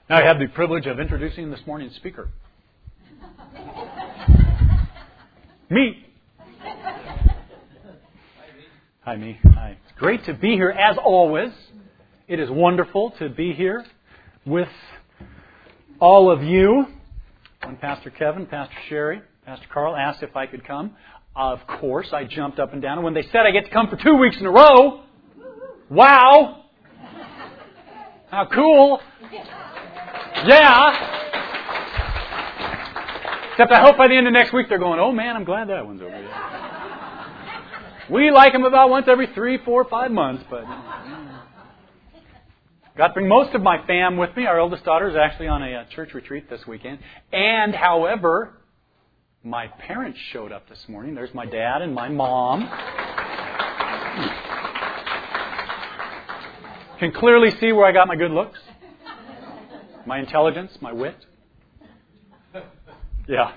I have the privilege of introducing this morning's speaker. Me. Hi, me. Hi. It's great to be here as always. It is wonderful to be here with all of you. When Pastor Kevin, Pastor Sherry, Pastor Carl asked if I could come, of course I jumped up and down. And when they said I get to come for 2 weeks in a row, wow! How cool! Yeah! Except I hope by the end of next week they're going, oh man, I'm glad that one's over here. We like them about once every 3, 4, 5 months, but... Got to bring most of my fam with me. Our oldest daughter is actually on a church retreat this weekend. And, however, my parents showed up this morning. There's my dad and my mom. Can clearly see where I got my good looks. My intelligence, my wit. Yeah.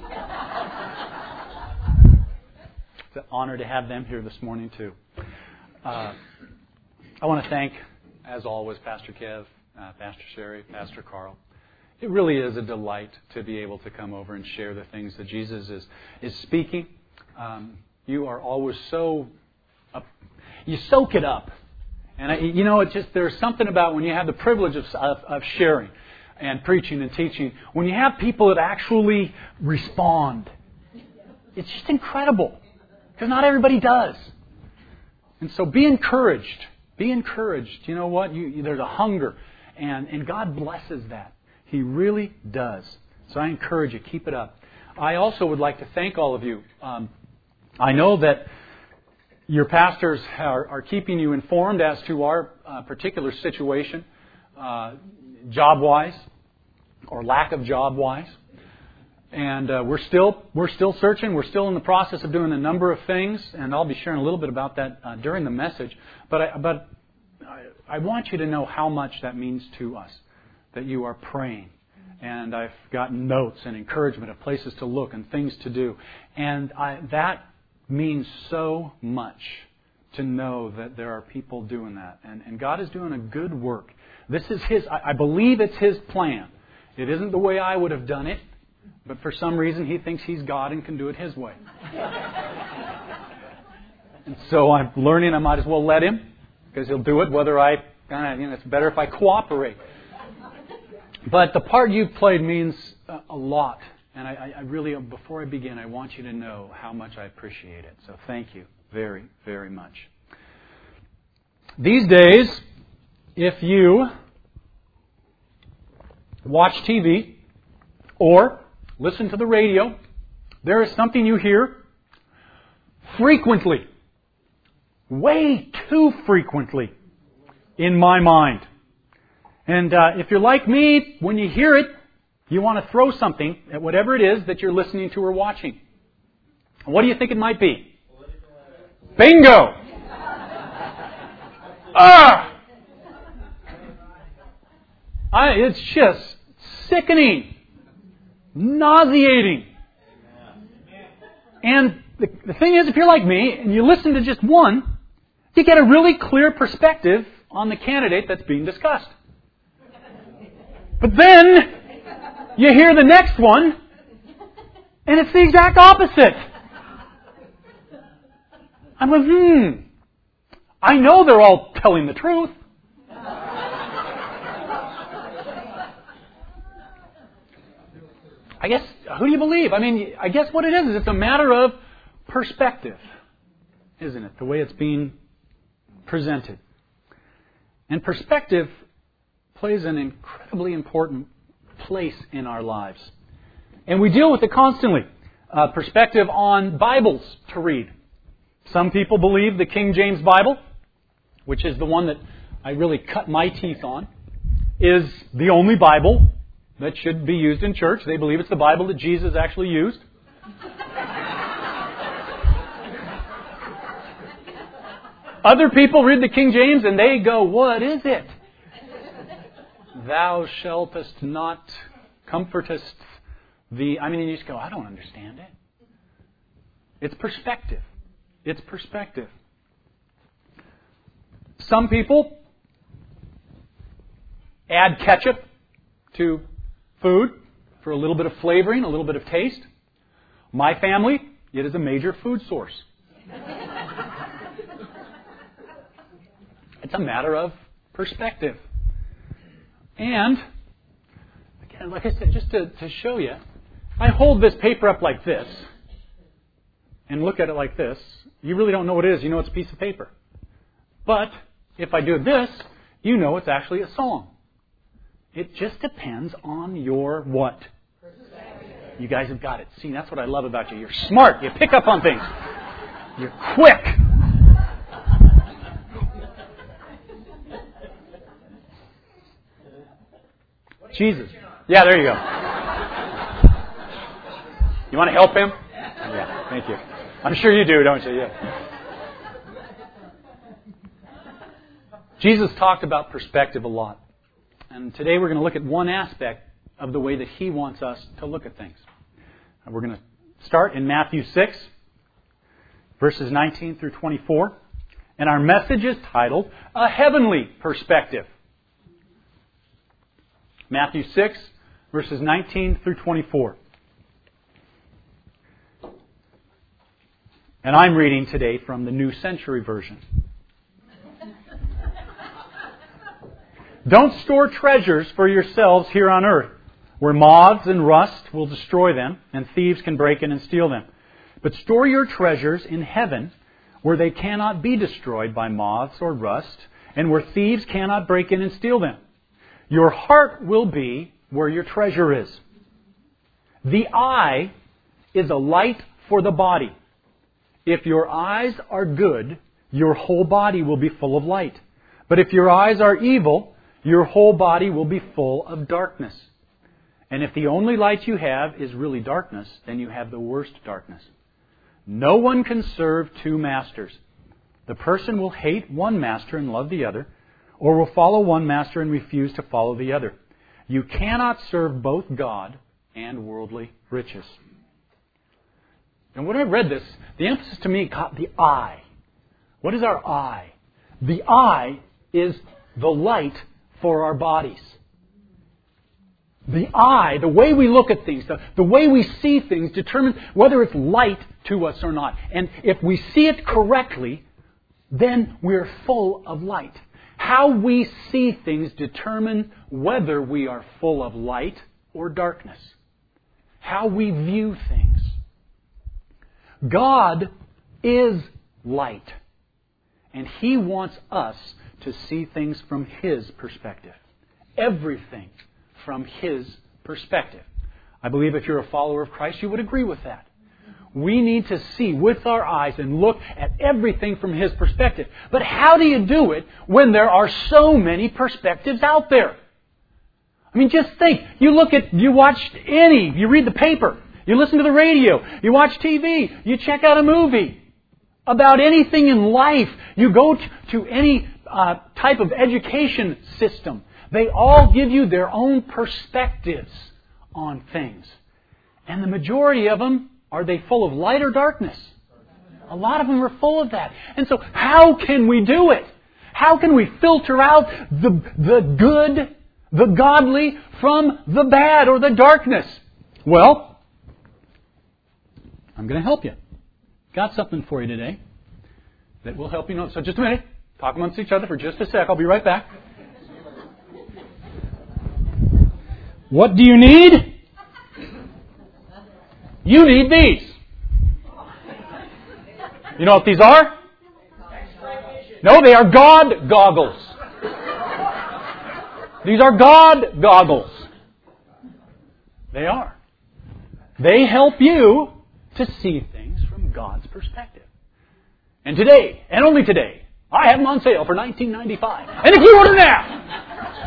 It's an honor to have them here this morning, too. I want to thank, as always, Pastor Kev, Pastor Sherry, Pastor Carl. It really is a delight to be able to come over and share the things that Jesus is speaking. You are always so... you soak it up. And it's just there's something about when you have the privilege of sharing and preaching and teaching, when you have people that actually respond, it's just incredible. Because not everybody does. And so be encouraged. Be encouraged. You know what? There's a hunger. And God blesses that. He really does. So I encourage you, keep it up. I also would like to thank all of you. I know that your pastors are keeping you informed as to our particular situation, job-wise, or lack of job-wise. And we're still searching. We're still in the process of doing a number of things, and I'll be sharing a little bit about that during the message. But I want you to know how much that means to us, that you are praying. And I've gotten notes and encouragement of places to look and things to do. And that means so much to know that there are people doing that. And God is doing a good work. This is I believe it's His plan. It isn't the way I would have done it. But for some reason, He thinks He's God and can do it His way. And so I'm learning I might as well let Him, because He'll do it whether I it's better if I cooperate. But the part you've played means a lot. And I really, before I begin, I want you to know how much I appreciate it. So thank you very, very much. These days, if you watch TV or listen to the radio, there is something you hear frequently, way too frequently, in my mind. And if you're like me, when you hear it, you want to throw something at whatever it is that you're listening to or watching. What do you think it might be? Bingo! It's just sickening. Nauseating. And the thing is, if you're like me and you listen to just one, you get a really clear perspective on the candidate that's being discussed. But then you hear the next one and it's the exact opposite. I'm like, I know they're all telling the truth. I guess, who do you believe? I guess what it is it's a matter of perspective, isn't it? The way it's being presented. And perspective plays an incredibly important place in our lives. And we deal with it constantly. Perspective on Bibles to read. Some people believe the King James Bible, which is the one that I really cut my teeth on, is the only Bible that should be used in church. They believe it's the Bible that Jesus actually used. Other people read the King James and they go, what is it? Thou shaltest not comfortest thee. You just go, I don't understand it. It's perspective. It's perspective. Some people add ketchup to food for a little bit of flavoring, a little bit of taste. My family, it is a major food source. It's a matter of perspective. And, again, like I said, just to show you, I hold this paper up like this and look at it like this. You really don't know what it is. You know it's a piece of paper. But if I do this, you know it's actually a song. It just depends on your what? You guys have got it. See, that's what I love about you. You're smart. You pick up on things. You're quick. Jesus. Yeah, there you go. You want to help him? Yeah, thank you. I'm sure you do, don't you? Yeah. Jesus talked about perspective a lot. And today we're going to look at one aspect of the way that He wants us to look at things. And we're going to start in Matthew 6, verses 19 through 24. And our message is titled, A Heavenly Perspective. Matthew 6, verses 19 through 24. And I'm reading today from the New Century Version. Don't store treasures for yourselves here on earth, where moths and rust will destroy them, and thieves can break in and steal them. But store your treasures in heaven, where they cannot be destroyed by moths or rust, and where thieves cannot break in and steal them. Your heart will be where your treasure is. The eye is a light for the body. If your eyes are good, your whole body will be full of light. But if your eyes are evil, your whole body will be full of darkness. And if the only light you have is really darkness, then you have the worst darkness. No one can serve two masters. The person will hate one master and love the other, or will follow one master and refuse to follow the other. You cannot serve both God and worldly riches. And when I read this, the emphasis to me got the eye. What is our eye? The eye is the light for our bodies. The eye, the way we look at things, the way we see things determines whether it's light to us or not. And if we see it correctly, then we're full of light. How we see things determine whether we are full of light or darkness. How we view things. God is light. And He wants us to see things from His perspective. Everything from His perspective. I believe if you're a follower of Christ, you would agree with that. We need to see with our eyes and look at everything from His perspective. But how do you do it when there are so many perspectives out there? I mean, just think. You read the paper, you listen to the radio, you watch TV, you check out a movie about anything in life. You go to any type of education system. They all give you their own perspectives on things. And the majority of them, are they full of light or darkness? A lot of them are full of that. And so how can we do it? How can we filter out the good, the godly, from the bad or the darkness? Well, I'm going to help you. Got something for you today that will help you know. So just a minute. Talk amongst each other for just a sec. I'll be right back. What do you need? You need these. You know what these are? No, they are God goggles. These are God goggles. They are. They help you to see things from God's perspective. And today, and only today, I have them on sale for $19.95. And if you order now...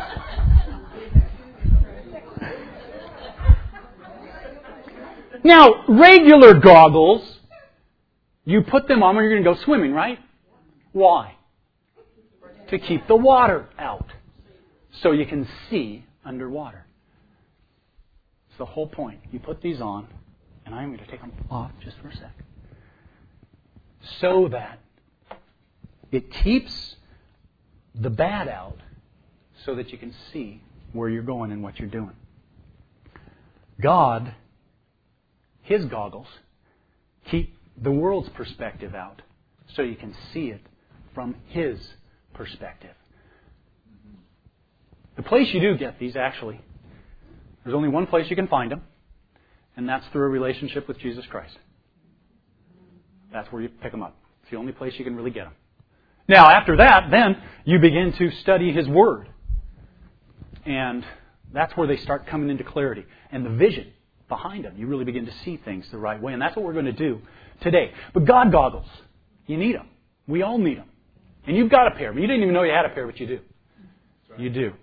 Now, regular goggles, you put them on when you're going to go swimming, right? Why? To keep the water out. So you can see underwater. It's the whole point. You put these on, and I'm going to take them off just for a sec. So that it keeps the bad out so that you can see where you're going and what you're doing. God, His goggles, keep the world's perspective out so you can see it from His perspective. The place you do get these, actually, there's only one place you can find them, and that's through a relationship with Jesus Christ. That's where you pick them up. It's the only place you can really get them. Now, after that, then you begin to study His Word. And that's where they start coming into clarity. And the vision behind them, you really begin to see things the right way. And that's what we're going to do today. But God goggles, you need them. We all need them. And you've got a pair. You didn't even know you had a pair, but you do. You do.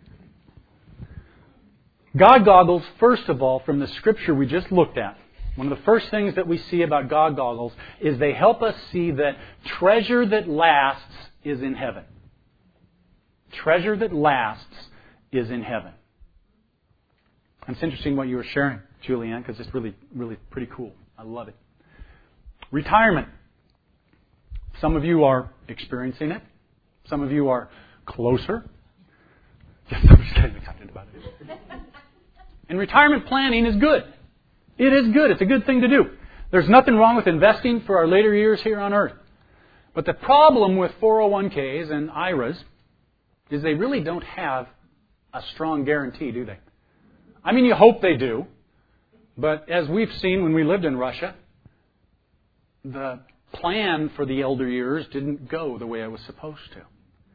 God goggles, first of all, from the Scripture we just looked at, one of the first things that we see about God goggles is they help us see that treasure that lasts is in heaven. Treasure that lasts is in heaven. And it's interesting what you were sharing, Julianne, because it's really, really pretty cool. I love it. Retirement. Some of you are experiencing it. Some of you are closer. I'm just getting excited about it. And retirement planning is good. It is good. It's a good thing to do. There's nothing wrong with investing for our later years here on earth. But the problem with 401ks and IRAs is they really don't have a strong guarantee, do they? I mean, you hope they do. But as we've seen when we lived in Russia, the plan for the elder years didn't go the way it was supposed to.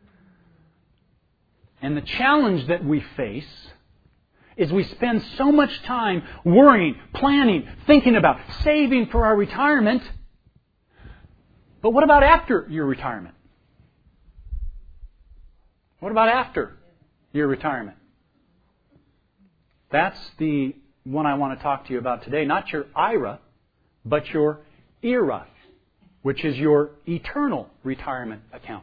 And the challenge that we face is we spend so much time worrying, planning, thinking about, saving for our retirement. But what about after your retirement? What about after your retirement? That's the one I want to talk to you about today. Not your IRA, but your ERA, which is your eternal retirement account.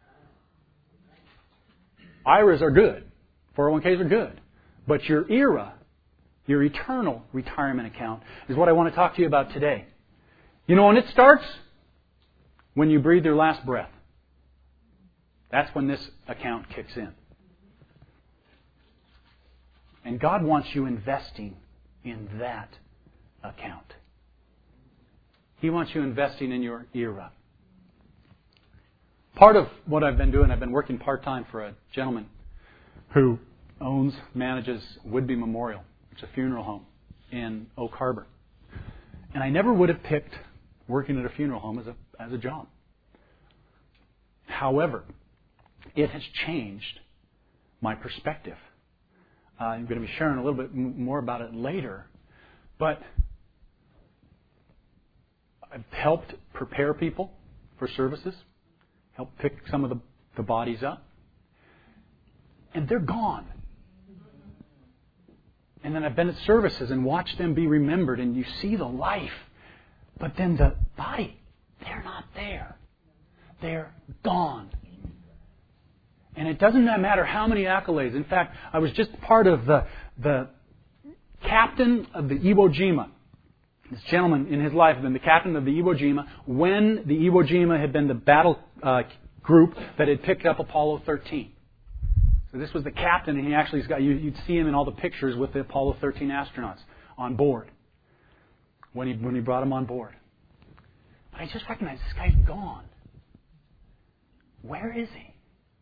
IRAs are good. 401ks are good. But your ERA, your eternal retirement account, is what I want to talk to you about today. You know when it starts? When you breathe your last breath. That's when this account kicks in. And God wants you investing in that account. He wants you investing in your ERA. Part of what I've been doing, I've been working part-time for a gentleman who manages Woodby Memorial, which is a funeral home in Oak Harbor. And I never would have picked working at a funeral home as a job. However, it has changed my perspective. I'm going to be sharing a little bit more about it later. But I've helped prepare people for services, helped pick some of the bodies up. And they're gone. And then I've been at services and watched them be remembered, and you see the life. But then the body, they're not there. They're gone. And it doesn't matter how many accolades. In fact, I was just part of the captain of the Iwo Jima. This gentleman in his life had been the captain of the Iwo Jima when the Iwo Jima had been the battle group that had picked up Apollo 13. So this was the captain, and he actually has got, you'd see him in all the pictures with the Apollo 13 astronauts on board when he brought them on board. But I just recognized this guy's gone. Where is he?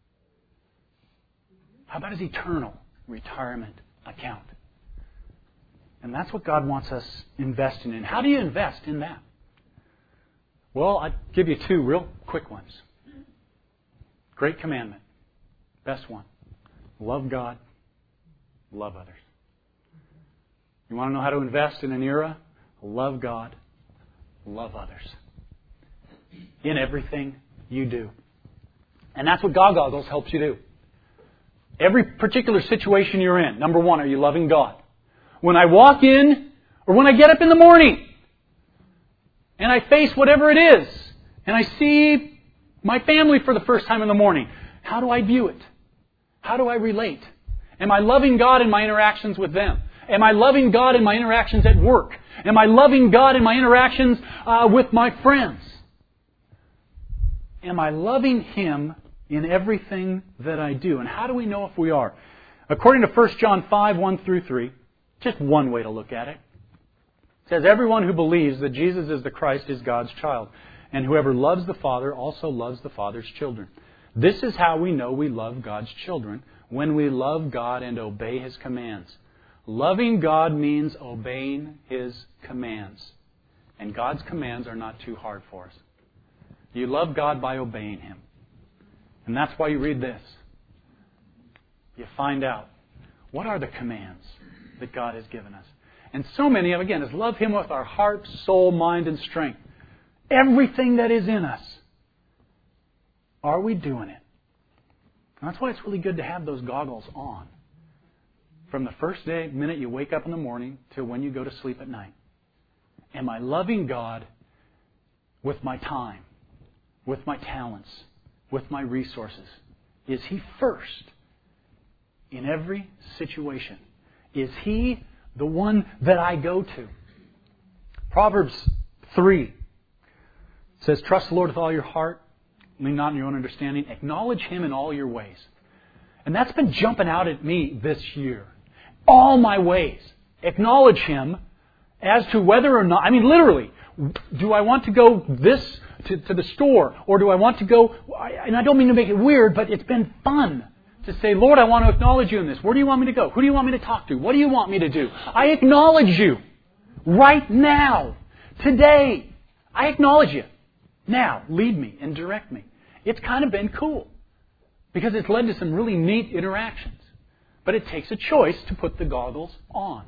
How about his eternal retirement account? And that's what God wants us investing in. How do you invest in that? Well, I'll give you two real quick ones. Great commandment. Best one. Love God, love others. You want to know how to invest in an era? Love God, love others. In everything you do. And that's what God Goggles helps you do. Every particular situation you're in, number one, are you loving God? When I walk in, or when I get up in the morning, and I face whatever it is, and I see my family for the first time in the morning, how do I view it? How do I relate? Am I loving God in my interactions with them? Am I loving God in my interactions at work? Am I loving God in my interactions with my friends? Am I loving Him in everything that I do? And how do we know if we are? According to 1 John 5, 1 through 3, just one way to look at it. It says, everyone who believes that Jesus is the Christ is God's child, and whoever loves the Father also loves the Father's children. This is how we know we love God's children, when we love God and obey His commands. Loving God means obeying His commands. And God's commands are not too hard for us. You love God by obeying Him. And that's why you read this. You find out, what are the commands that God has given us? And so many of, again, is love Him with our heart, soul, mind, and strength. Everything that is in us. Are we doing it? And that's why it's really good to have those goggles on. From the first minute you wake up in the morning till when you go to sleep at night. Am I loving God with my time, with my talents, with my resources? Is He first in every situation? Is He the one that I go to? Proverbs 3 says, trust the Lord with all your heart, lean not on your own understanding, acknowledge Him in all your ways. And that's been jumping out at me this year. All my ways. Acknowledge Him as to whether or not, I mean literally, do I want to go to the store, or do I want to go, and I don't mean to make it weird, but it's been fun to say, Lord, I want to acknowledge You in this. Where do You want me to go? Who do You want me to talk to? What do You want me to do? I acknowledge You right now, today. I acknowledge You. Now, lead me and direct me. It's kind of been cool because it's led to some really neat interactions. But it takes a choice to put the goggles on.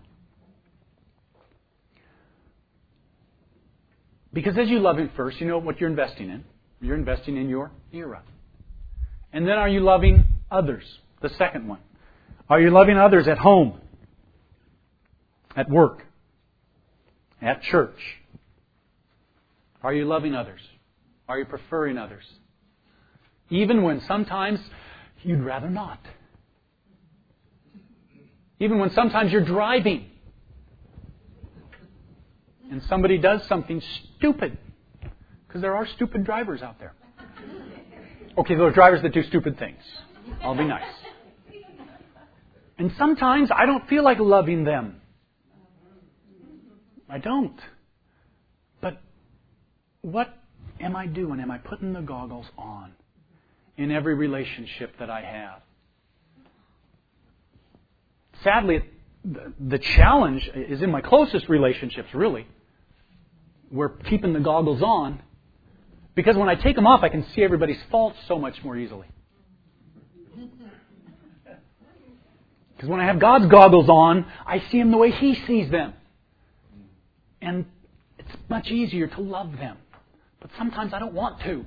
Because as you love Him first, you know what you're investing in. You're investing in your era. And then are you loving others? The second one. Are you loving others at home? At work? At church? Are you loving others? Are you preferring others? Even when sometimes you'd rather not. Even when sometimes you're driving and somebody does something stupid. Because there are stupid drivers out there. Okay, there are drivers that do stupid things. I'll be nice. And sometimes I don't feel like loving them. I don't. But what am I doing? Am I putting the goggles on in every relationship that I have? Sadly, the challenge is in my closest relationships, really. We're keeping the goggles on because when I take them off, I can see everybody's faults so much more easily. Because when I have God's goggles on, I see them the way He sees them. And it's much easier to love them. But sometimes I don't want to.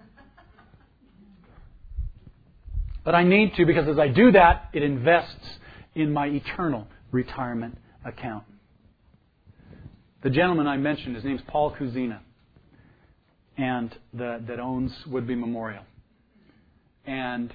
But I need to, because as I do that, it invests in my eternal retirement account. The gentleman I mentioned, his name's Paul Kuzina, and that owns Woodby Memorial. And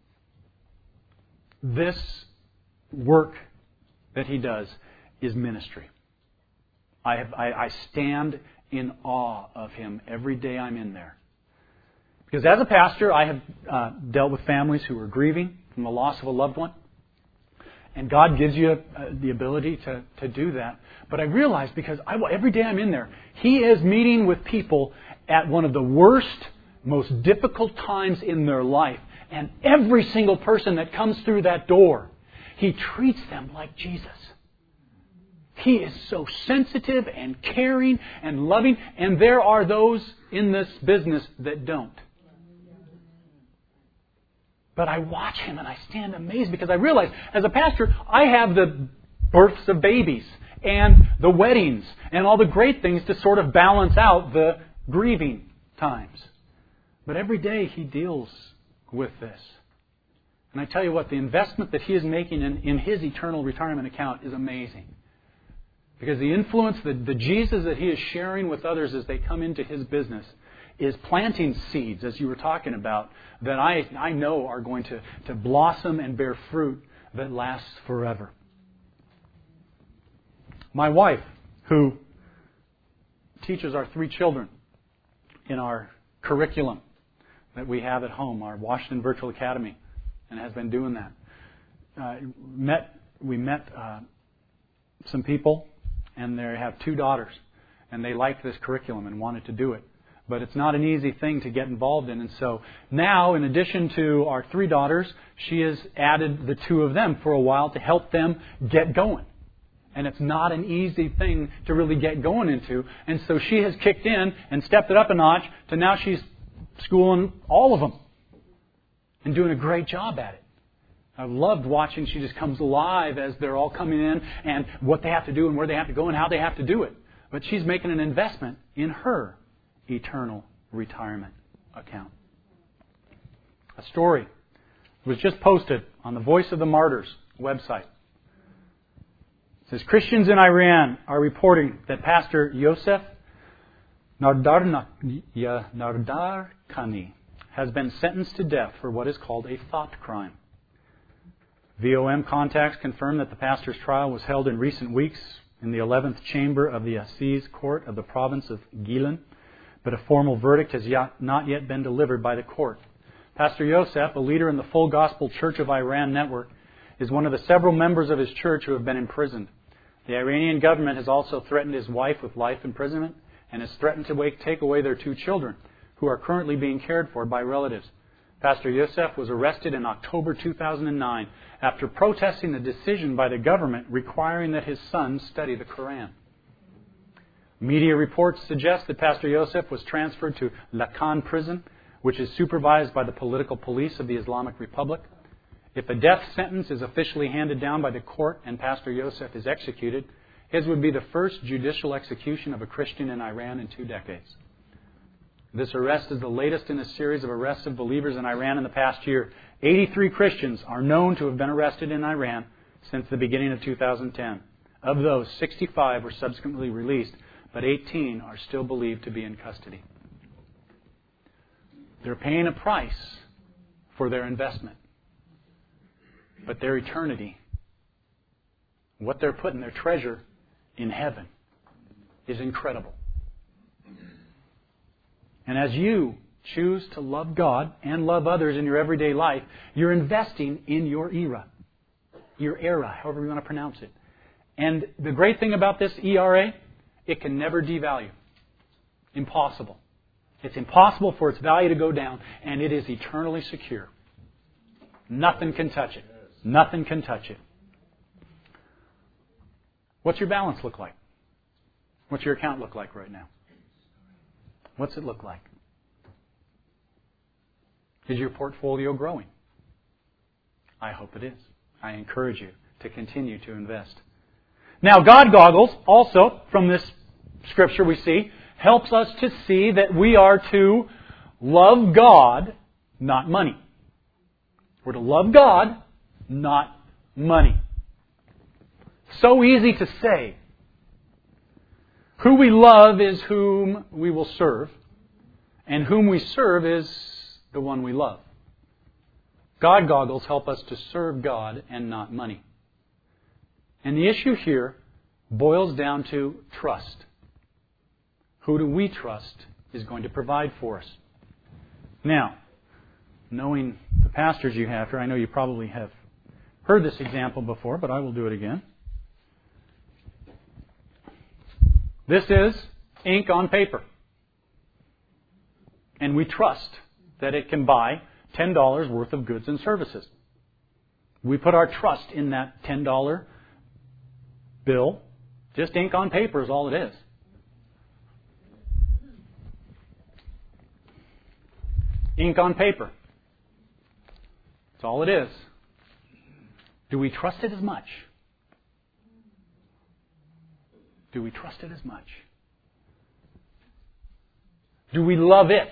this work that he does is ministry. I stand in awe of him every day I'm in there. Because as a pastor, I have dealt with families who are grieving from the loss of a loved one. And God gives you the ability to do that. But I realize because every day I'm in there, He is meeting with people at one of the worst, most difficult times in their life. And every single person that comes through that door, He treats them like Jesus. He is so sensitive and caring and loving. And there are those in this business that don't. But I watch Him and I stand amazed because I realize, as a pastor, I have the births of babies and the weddings and all the great things to sort of balance out the grieving times. But every day He deals with this. And I tell you what, the investment that He is making in His eternal retirement account is amazing. Because the influence, the Jesus that He is sharing with others as they come into His business is planting seeds, as you were talking about, that I know are going to blossom and bear fruit that lasts forever. My wife, who teaches our 3 children in our curriculum that we have at home, our Washington Virtual Academy, and has been doing that. we met some people, and they have 2 daughters, and they liked this curriculum and wanted to do it. But it's not an easy thing to get involved in. And so now, in addition to our 3 daughters, she has added the 2 of them for a while to help them get going. And it's not an easy thing to really get going into. And so she has kicked in and stepped it up a notch to now she's schooling all of them and doing a great job at it. I've loved watching. She just comes alive as they're all coming in and what they have to do and where they have to go and how they have to do it. But she's making an investment in her eternal retirement account. A story was just posted on the Voice of the Martyrs website. It says, Christians in Iran are reporting that Pastor Yosef Nardarkhani has been sentenced to death for what is called a thought crime. VOM contacts confirm that the pastor's trial was held in recent weeks in the 11th chamber of the Assize Court of the province of Gilan, but a formal verdict has not yet been delivered by the court. Pastor Yosef, a leader in the Full Gospel Church of Iran network, is one of the several members of his church who have been imprisoned. The Iranian government has also threatened his wife with life imprisonment and has threatened to take away their 2 children, who are currently being cared for by relatives. Pastor Yosef was arrested in October 2009 after protesting the decision by the government requiring that his son study the Quran. Media reports suggest that Pastor Yosef was transferred to Lakan prison, which is supervised by the political police of the Islamic Republic. If a death sentence is officially handed down by the court and Pastor Yosef is executed, his would be the first judicial execution of a Christian in Iran in 2 decades. This arrest is the latest in a series of arrests of believers in Iran in the past year. 83 Christians are known to have been arrested in Iran since the beginning of 2010. Of those, 65 were subsequently released, but 18 are still believed to be in custody. They're paying a price for their investment. But their eternity, what they're putting their treasure in heaven, is incredible. And as you choose to love God and love others in your everyday life, you're investing in your era, however you want to pronounce it. And the great thing about this ERA, it can never devalue. Impossible. It's impossible for its value to go down, and it is eternally secure. Nothing can touch it. Nothing can touch it. What's your balance look like? What's your account look like right now? What's it look like? Is your portfolio growing? I hope it is. I encourage you to continue to invest. Now, God goggles, also, from this scripture we see, helps us to see that we are to love God, not money. We're to love God, not money. So easy to say. Who we love is whom we will serve, and whom we serve is the one we love. God goggles help us to serve God and not money. And the issue here boils down to trust. Who do we trust is going to provide for us? Now, knowing the pastors you have here, I know you probably have heard this example before, but I will do it again. This is ink on paper. And we trust that it can buy $10 worth of goods and services. We put our trust in that $10 bill. Just ink on paper is all it is. Ink on paper. That's all it is. Do we trust it as much? Do we trust it as much? Do we love it?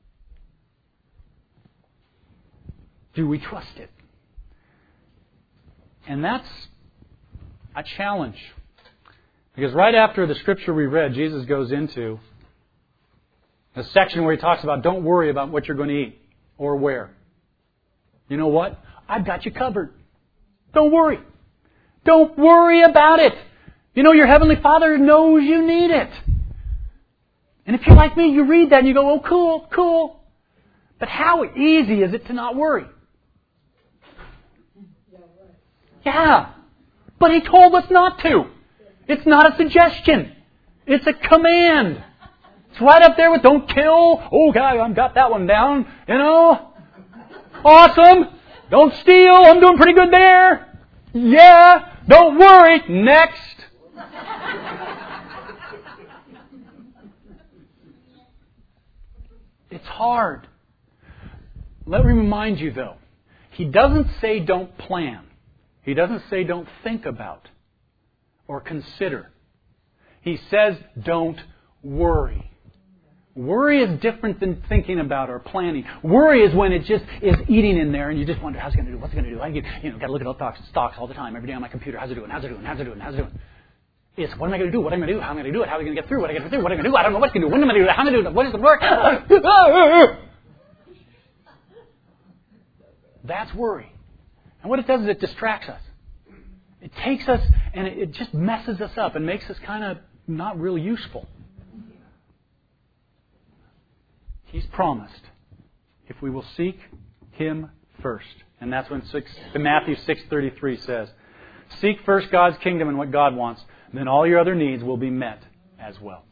Do we trust it? And that's a challenge. Because right after the scripture we read, Jesus goes into a section where he talks about don't worry about what you're going to eat or where. You know what? I've got you covered. Don't worry. Don't worry about it. You know, your Heavenly Father knows you need it. And if you're like me, you read that and you go, oh, cool, cool. But how easy is it to not worry? Yeah. But He told us not to. It's not a suggestion. It's a command. It's right up there with don't kill. Oh, God, I've got that one down. You know? Awesome. Don't steal. I'm doing pretty good there. Yeah. Don't worry. Next. It's hard. Let me remind you, though. He doesn't say don't plan. He doesn't say don't think about or consider. He says don't worry. Worry is different than thinking about or planning. Worry is when it just is eating in there and you just wonder, how's it going to do? What's it going to do? Got to look at all stocks all the time, every day on my computer. How's it doing? How's it doing? How's it doing? How's it doing? It's what am I going to do? What am I going to do? How am I going to do it? How am I going to get through? What am I going to do? What am I going to do? I don't know what to do. When am I going to do it? How am I going to do it? When is it going to work? That's worry. And what it does is it distracts us. It takes us and it just messes us up and makes us kind of not really useful. He's promised if we will seek Him first. And that's when Matthew 6:33 says, seek first God's kingdom and what God wants, then all your other needs will be met as well.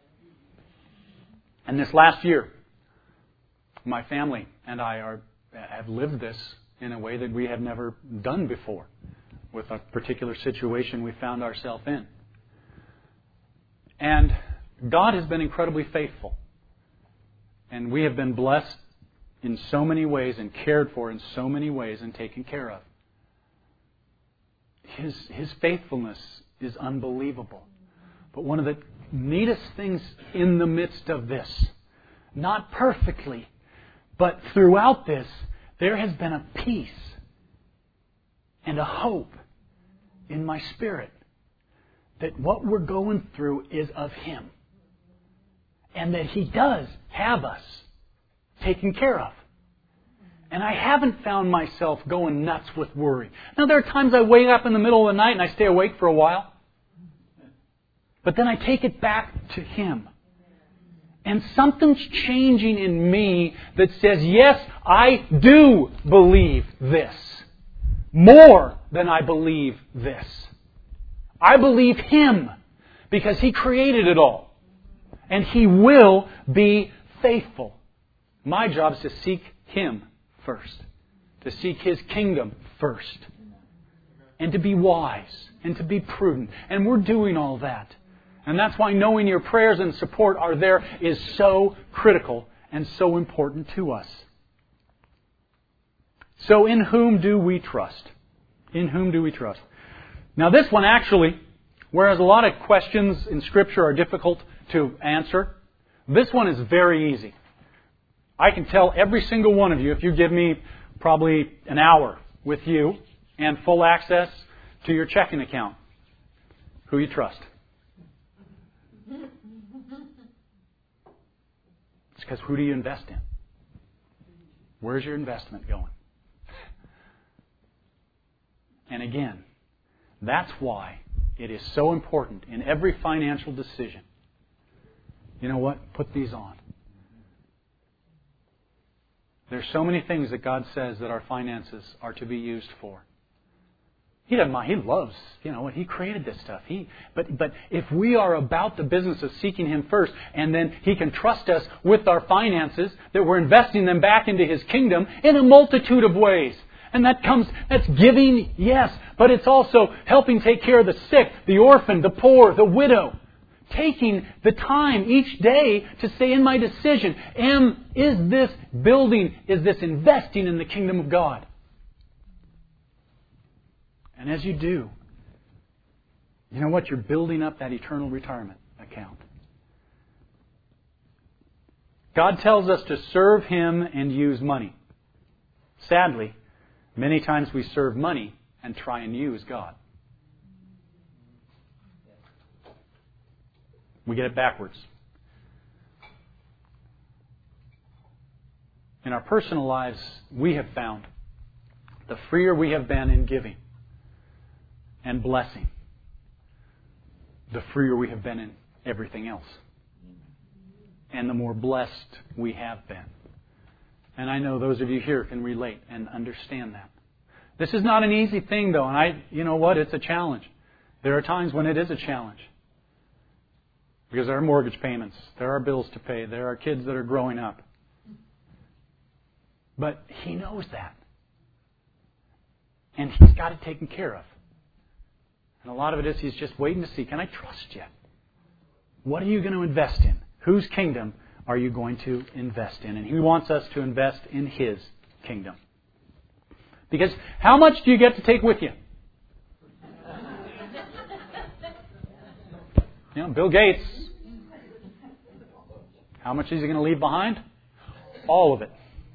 And this last year, my family and I have lived this in a way that we have never done before with a particular situation we found ourselves in. And God has been incredibly faithful. And we have been blessed in so many ways and cared for in so many ways and taken care of. His faithfulness is unbelievable. But one of the neatest things in the midst of this, not perfectly, but throughout this, there has been a peace and a hope in my spirit that what we're going through is of Him. And that He does have us taken care of. And I haven't found myself going nuts with worry. Now, there are times I wake up in the middle of the night and I stay awake for a while. But then I take it back to Him. And something's changing in me that says, yes, I do believe this. More than I believe this. I believe Him because He created it all. And He will be faithful. My job is to seek Him first. To seek His kingdom first. And to be wise. And to be prudent. And we're doing all that. And that's why knowing your prayers and support are there is so critical and so important to us. So in whom do we trust? In whom do we trust? Now this one actually, whereas a lot of questions in Scripture are difficult to answer, this one is very easy. I can tell every single one of you, if you give me probably an hour with you and full access to your checking account, who you trust. It's because who do you invest in? Where's your investment going? And again, that's why it is so important in every financial decision. You know what? Put these on. There's so many things that God says that our finances are to be used for. He doesn't mind. He loves, He created this stuff. But if we are about the business of seeking Him first, and then He can trust us with our finances, that we're investing them back into His kingdom in a multitude of ways. And that's giving, yes, but it's also helping take care of the sick, the orphan, the poor, the widow. Taking the time each day to say in my decision, is this investing in the kingdom of God? And as you do, you know what? You're building up that eternal retirement account. God tells us to serve Him and use money. Sadly, many times we serve money and try and use God. We get it backwards. In our personal lives, we have found the freer we have been in giving and blessing, the freer we have been in everything else. And the more blessed we have been. And I know those of you here can relate and understand that. This is not an easy thing, though, and you know what? It's a challenge. There are times when it is a challenge. Because there are mortgage payments, there are bills to pay, there are kids that are growing up. But He knows that. And He's got it taken care of. And a lot of it is He's just waiting to see, can I trust you? What are you going to invest in? Whose kingdom are you going to invest in? And He wants us to invest in His kingdom. Because how much do you get to take with you? You know, Bill Gates, how much is he going to leave behind? All of it.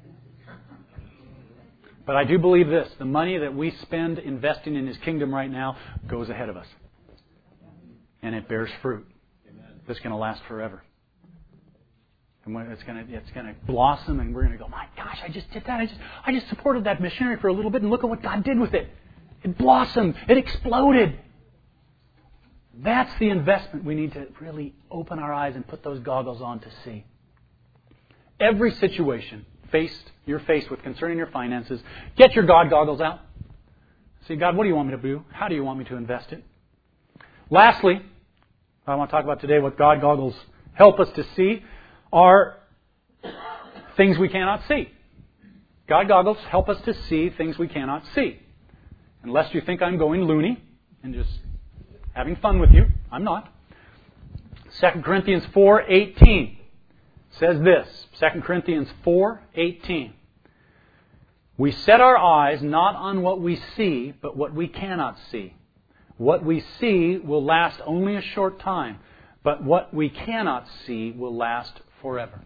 But I do believe this, the money that we spend investing in His kingdom right now goes ahead of us. And it bears fruit. That's going to last forever. And when it's going to blossom, and we're going to go, my gosh, I just did that. I just supported that missionary for a little bit, and look at what God did with it. It blossomed. It exploded. That's the investment we need to really open our eyes and put those goggles on to see. Every situation you're faced with concerning your finances, get your God goggles out. See, God, what do you want me to do? How do you want me to invest it? Lastly, I want to talk about today what God goggles help us to see are things we cannot see. God goggles help us to see things we cannot see. Unless you think I'm going loony and just having fun with you. I'm not. 2 Corinthians 4:18 says this. 2 Corinthians 4:18. We set our eyes not on what we see, but what we cannot see. What we see will last only a short time, but what we cannot see will last forever.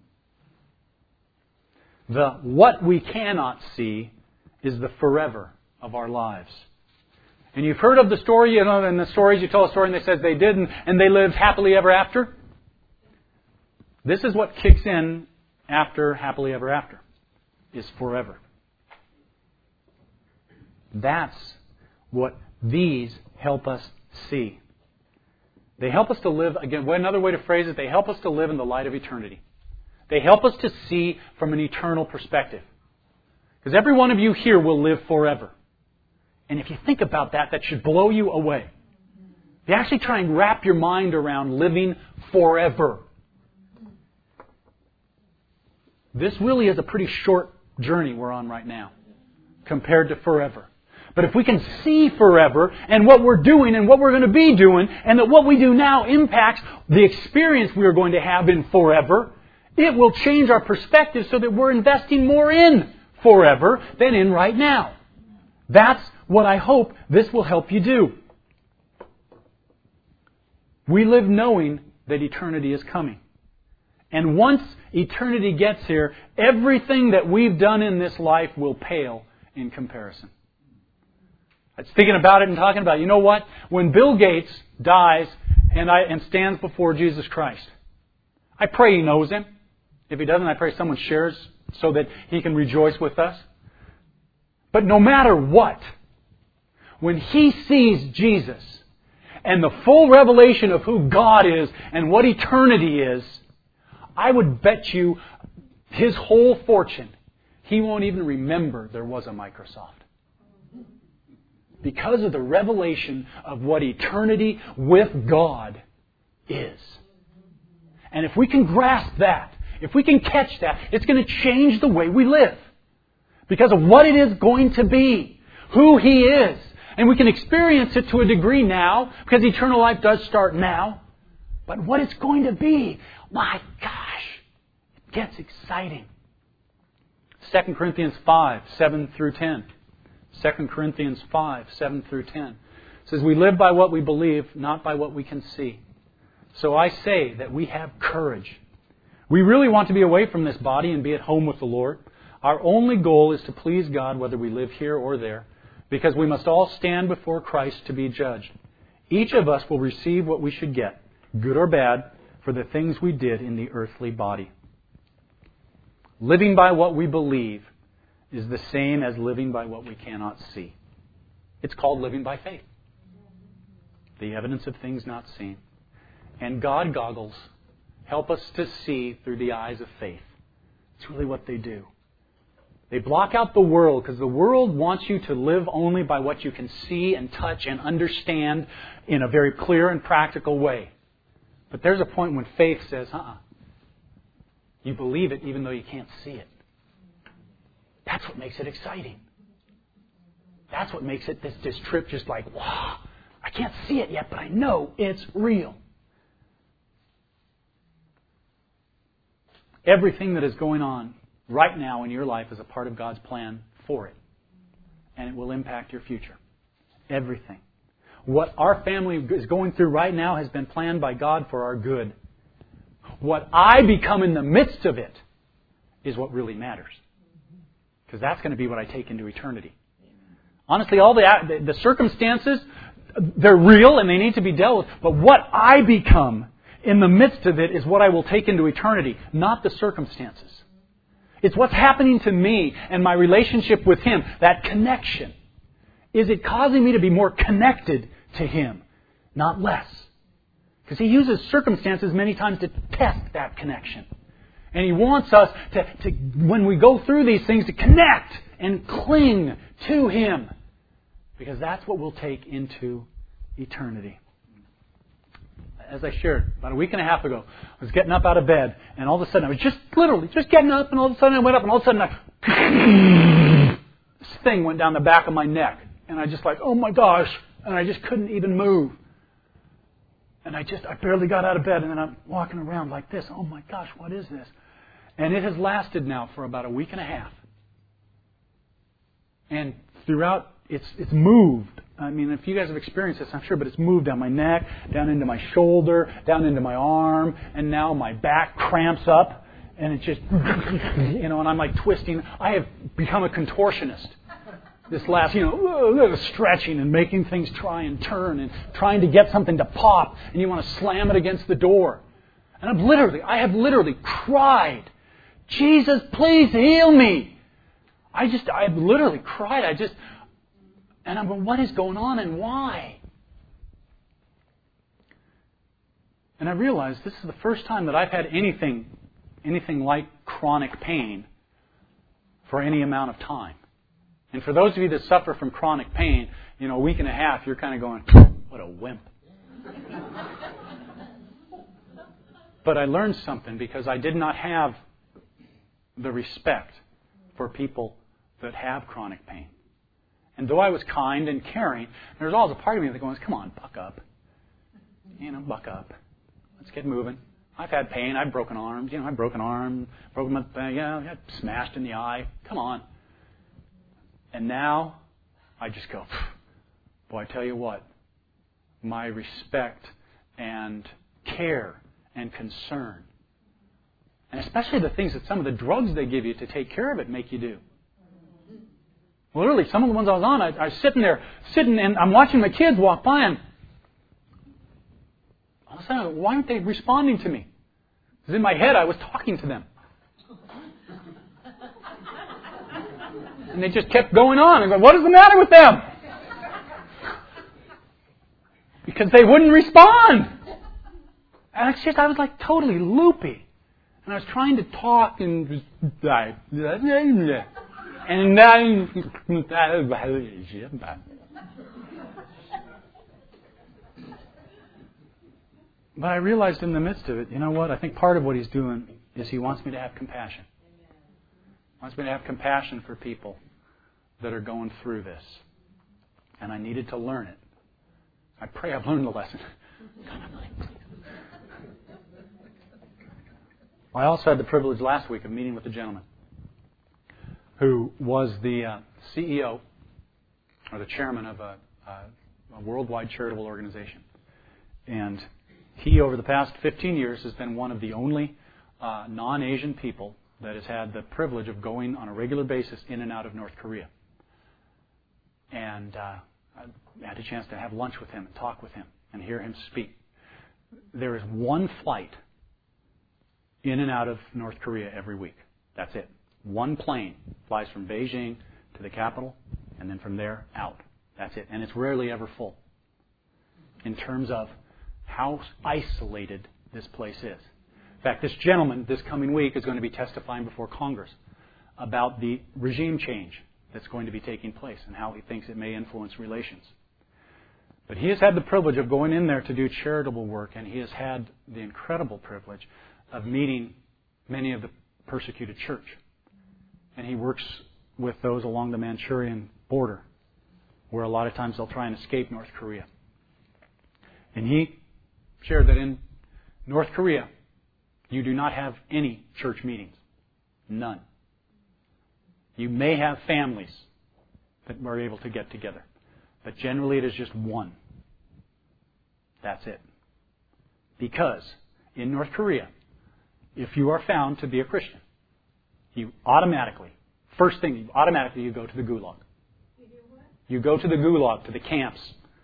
The what we cannot see is the forever of our lives. And you've heard of the story, in the stories you tell a story and they said they did and they lived happily ever after. This is what kicks in after happily ever after, is forever. That's what these help us see. They help us to live, again, another way to phrase it, they help us to live in the light of eternity. They help us to see from an eternal perspective. Because every one of you here will live forever. And if you think about that, that should blow you away. If you actually try and wrap your mind around living forever. This really is a pretty short journey we're on right now compared to forever. But if we can see forever and what we're doing and what we're going to be doing and that what we do now impacts the experience we are going to have in forever, it will change our perspective so that we're investing more in forever than in right now. That's what I hope this will help you do. We live knowing that eternity is coming. And once eternity gets here, everything that we've done in this life will pale in comparison. I was thinking about it and talking about it. You know what? When Bill Gates dies and stands before Jesus Christ, I pray he knows Him. If he doesn't, I pray someone shares so that he can rejoice with us. But no matter what, when he sees Jesus and the full revelation of who God is and what eternity is, I would bet you his whole fortune, he won't even remember there was a Microsoft. Because of the revelation of what eternity with God is. And if we can grasp that, if we can catch that, it's going to change the way we live. Because of what it is going to be. Who He is. And we can experience it to a degree now, because eternal life does start now. But what it's going to be, my gosh, it gets exciting. 2 Corinthians 5, 7 through 10. 2 Corinthians 5, 7 through 10. It says, we live by what we believe, not by what we can see. So I say that we have courage. We really want to be away from this body and be at home with the Lord. Our only goal is to please God whether we live here or there, because we must all stand before Christ to be judged. Each of us will receive what we should get, good or bad, for the things we did in the earthly body. Living by what we believe is the same as living by what we cannot see. It's called living by faith. The evidence of things not seen. And God goggles help us to see through the eyes of faith. It's really what they do. They block out the world because the world wants you to live only by what you can see and touch and understand in a very clear and practical way. But there's a point when faith says, you believe it even though you can't see it. That's what makes it exciting. That's what makes it this trip just like, wow, I can't see it yet, but I know it's real. Everything that is going on right now in your life is a part of God's plan for it. And it will impact your future. Everything. What our family is going through right now has been planned by God for our good. What I become in the midst of it is what really matters. Because that's going to be what I take into eternity. Honestly, all the circumstances, they're real and they need to be dealt with. But what I become in the midst of it is what I will take into eternity, not the circumstances. It's what's happening to me and my relationship with Him, that connection. Is it causing me to be more connected to Him, not less? Because He uses circumstances many times to test that connection. And He wants us to when we go through these things, to connect and cling to Him. Because that's what we'll take into eternity. As I shared about a week and a half ago, I was getting up out of bed, and all of a sudden I was just getting up, and all of a sudden I went up, and all of a sudden this thing went down the back of my neck. And I just like, oh my gosh, and I just couldn't even move. And I barely got out of bed, and then I'm walking around like this. Oh my gosh, what is this? And it has lasted now for about a week and a half. And throughout, it's moved. I mean, if you guys have experienced this, I'm sure, but it's moved down my neck, down into my shoulder, down into my arm, and now my back cramps up, and it just, and I'm like twisting. I have become a contortionist. This last, stretching and making things try and turn and trying to get something to pop, and you want to slam it against the door. And I have literally cried, Jesus, please heal me. I have literally cried. And I'm going, what is going on and why? And I realized this is the first time that I've had anything like chronic pain for any amount of time. And for those of you that suffer from chronic pain, a week and a half, you're kind of going, what a wimp. But I learned something because I did not have the respect for people that have chronic pain. And though I was kind and caring, there was always a part of me that goes, come on, buck up. Buck up. Let's get moving. I've had pain. I've broken arms. I've broken arm, broken my, I got smashed in the eye. Come on. And now I just go, boy, I tell you what, my respect and care and concern, and especially the things that some of the drugs they give you to take care of it make you do. Literally, some of the ones I was on, I was sitting and I'm watching my kids walk by, and all of a sudden, why aren't they responding to me? Because in my head, I was talking to them. And they just kept going on. I go, what is the matter with them? Because they wouldn't respond. And I was like totally loopy. And I was trying to talk and but I realized in the midst of it, you know what? I think part of what He's doing is He wants me to have compassion. He wants me to have compassion for people that are going through this. And I needed to learn it. I pray I've learned the lesson. God, I'm like, please. I also had the privilege last week of meeting with a gentleman who was the CEO or the chairman of a worldwide charitable organization. And he, over the past 15 years, has been one of the only non-Asian people that has had the privilege of going on a regular basis in and out of North Korea. And I had a chance to have lunch with him and talk with him and hear him speak. There is one flight in and out of North Korea every week. That's it. One plane flies from Beijing to the capital, and then from there out. That's it. And it's rarely ever full in terms of how isolated this place is. In fact, this gentleman this coming week is going to be testifying before Congress about the regime change that's going to be taking place and how he thinks it may influence relations. But he has had the privilege of going in there to do charitable work, and he has had the incredible privilege of meeting many of the persecuted church. And he works with those along the Manchurian border, where a lot of times they'll try and escape North Korea. And he shared that in North Korea, you do not have any church meetings. None. You may have families that are able to get together. But generally it is just one. That's it. Because in North Korea, if you are found to be a Christian, you automatically go to the gulag. You go to the gulag, to the camps.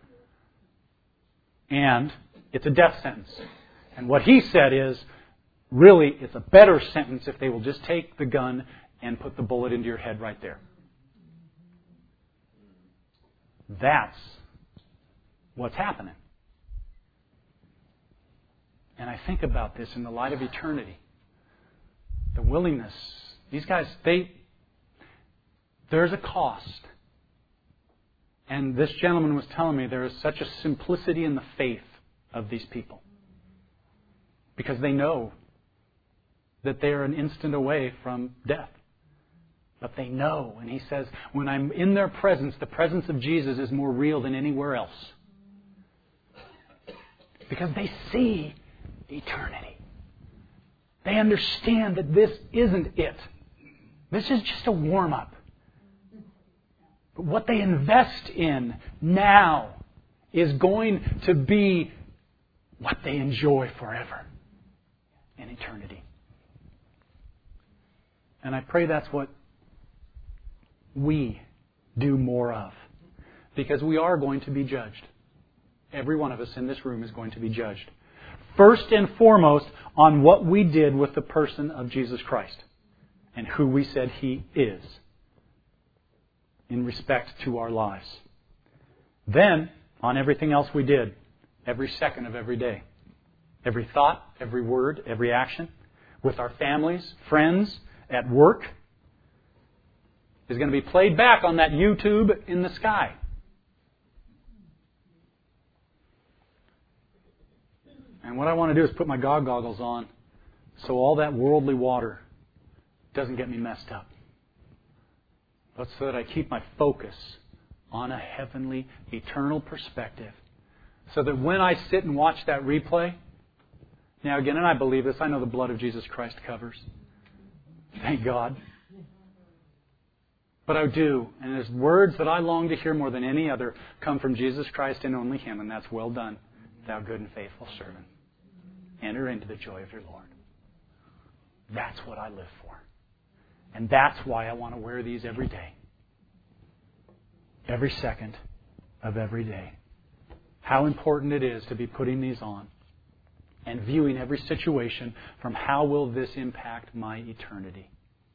And it's a death sentence. And what he said is, really, it's a better sentence if they will just take the gun and put the bullet into your head right there. That's what's happening. And I think about this in the light of eternity. The willingness. These guys, there's a cost. And this gentleman was telling me there is such a simplicity in the faith of these people. Because they know that they are an instant away from death. But they know. And he says, when I'm in their presence, the presence of Jesus is more real than anywhere else. Because they see eternity. They understand that this isn't it. This is just a warm-up. But what they invest in now is going to be what they enjoy forever in eternity. And I pray that's what we do more of. Because we are going to be judged. Every one of us in this room is going to be judged. First and foremost on what we did with the person of Jesus Christ. And who we said He is. In respect to our lives. Then, on everything else we did. Every second of every day. Every thought, every word, every action. With our families, friends, at work. Is going to be played back on that YouTube in the sky. And what I want to do is put my God goggles on so all that worldly water doesn't get me messed up. But so that I keep my focus on a heavenly, eternal perspective. So that when I sit and watch that replay, now again, and I believe this, I know the blood of Jesus Christ covers. Thank God. But I do. And there's words that I long to hear more than any other come from Jesus Christ and only Him. And that's, well done, thou good and faithful servant. Enter into the joy of your Lord. That's what I live for. And that's why I want to wear these every day. Every second of every day. How important it is to be putting these on. And viewing every situation from how will this impact my eternity.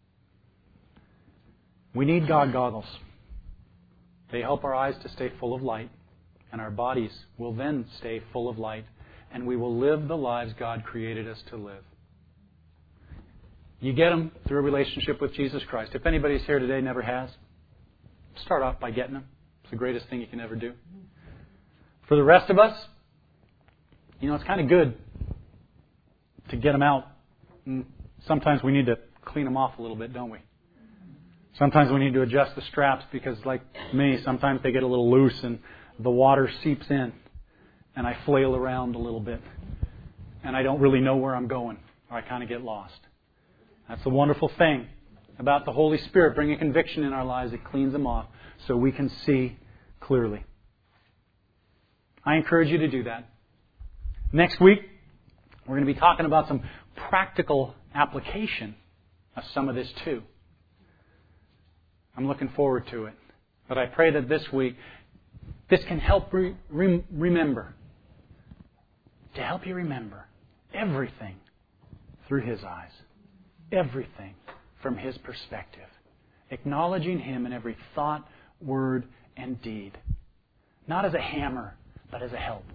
We need God goggles. They help our eyes to stay full of light, and our bodies will then stay full of light, and we will live the lives God created us to live. You get them through a relationship with Jesus Christ. If anybody's here today never has, start off by getting them. It's the greatest thing you can ever do. For the rest of us, it's kind of good to get them out. Sometimes we need to clean them off a little bit, don't we? Sometimes we need to adjust the straps because, like me, sometimes they get a little loose and the water seeps in and I flail around a little bit and I don't really know where I'm going, or I kind of get lost. That's the wonderful thing about the Holy Spirit bringing conviction in our lives. It cleans them off so we can see clearly. I encourage you to do that. Next week, we're going to be talking about some practical application of some of this too. I'm looking forward to it. But I pray that this week, this can help remember. To help you remember everything through His eyes. Everything from His perspective. Acknowledging Him in every thought, word, and deed. Not as a hammer, but as a help.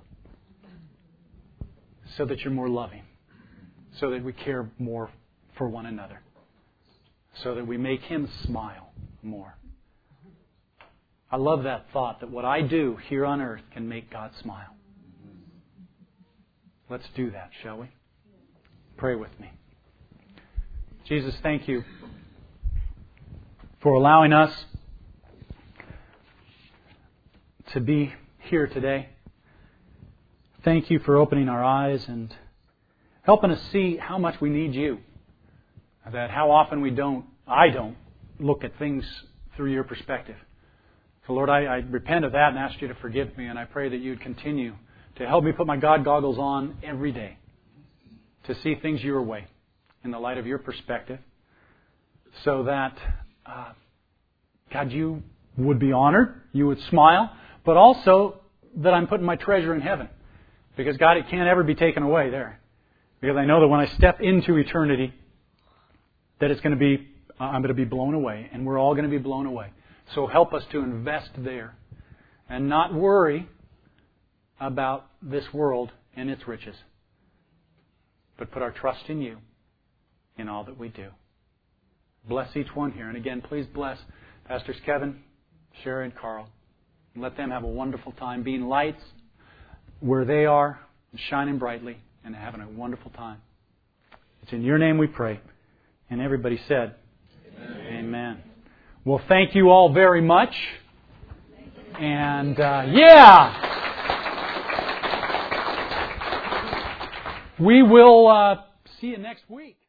So that you're more loving. So that we care more for one another. so that we make Him smile more. I love that thought that what I do here on earth can make God smile. Let's do that, shall we? Pray with me. Jesus, thank You for allowing us to be here today. Thank You for opening our eyes and helping us see how much we need You. That how often I don't look at things through Your perspective. So Lord, I repent of that and ask You to forgive me, and I pray that You'd continue to help me put my God goggles on every day to see things Your way in the light of Your perspective, so that, God, You would be honored, You would smile, but also that I'm putting my treasure in heaven. Because, God, it can't ever be taken away there. Because I know that when I step into eternity, that I'm going to be blown away, and we're all going to be blown away. So help us to invest there and not worry about this world and its riches, but put our trust in You in all that we do. Bless each one here. And again, please bless Pastors Kevin, Sherry, and Carl. And let them have a wonderful time being lights where they are, shining brightly, and having a wonderful time. It's in Your name we pray. And everybody said, Amen. Amen. Well, thank you all very much. And, we will see you next week.